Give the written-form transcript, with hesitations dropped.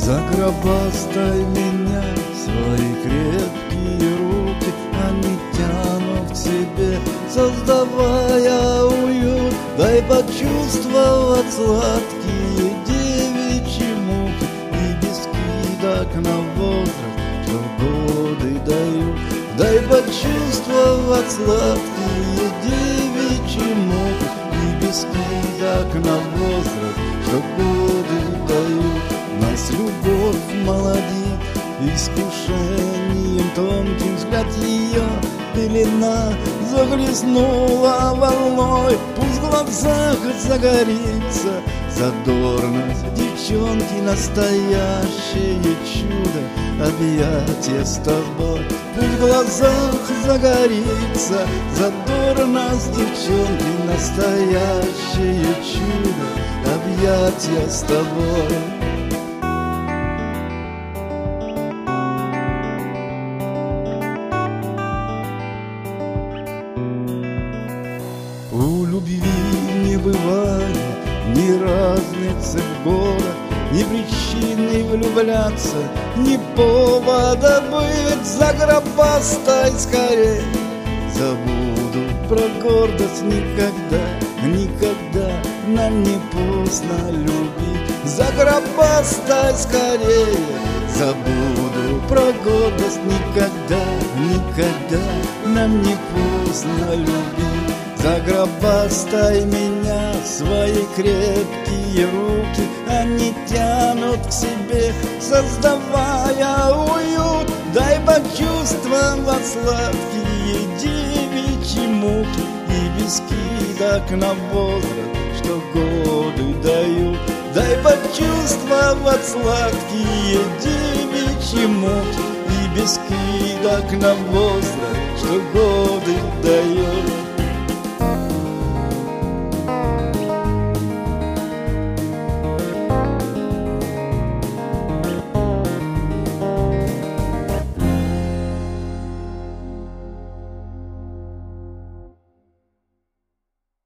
Загробастай меня в свои крепкие руки, они тянут к себе, создавая уют. Дай почувствовать сладкие девичьи муки и без скидок на возраст, что годы дают. Дай почувствовать сладкие девичьи муки и без скидок на возраст, что годы дают. Нас любовь молодит искушением тонким, взгляд ее пелена захлестнула волной. Пусть в глазах загорится задорность девчонки, настоящее чудо объятия с тобой. Пусть в глазах загорится задорность девчонки, настоящее чудо объятия с тобой. У любви не бывает ни разницы в горах, ни причины влюбляться, ни повода быть. Загробастай скорей, забуду про гордость никогда, никогда нам не поздно любить. Загробастай скорее, забуду про гордость никогда, никогда нам не поздно любить. Загробастай меня в свои крепкие руки, они тянут к себе, создавая уют. Дай почувствовать сладкие девичьи муки и без скидок на возраст, что годы дают. Дай почувствовать сладкие девичьи муки и без скидок на возраст, что годы дают.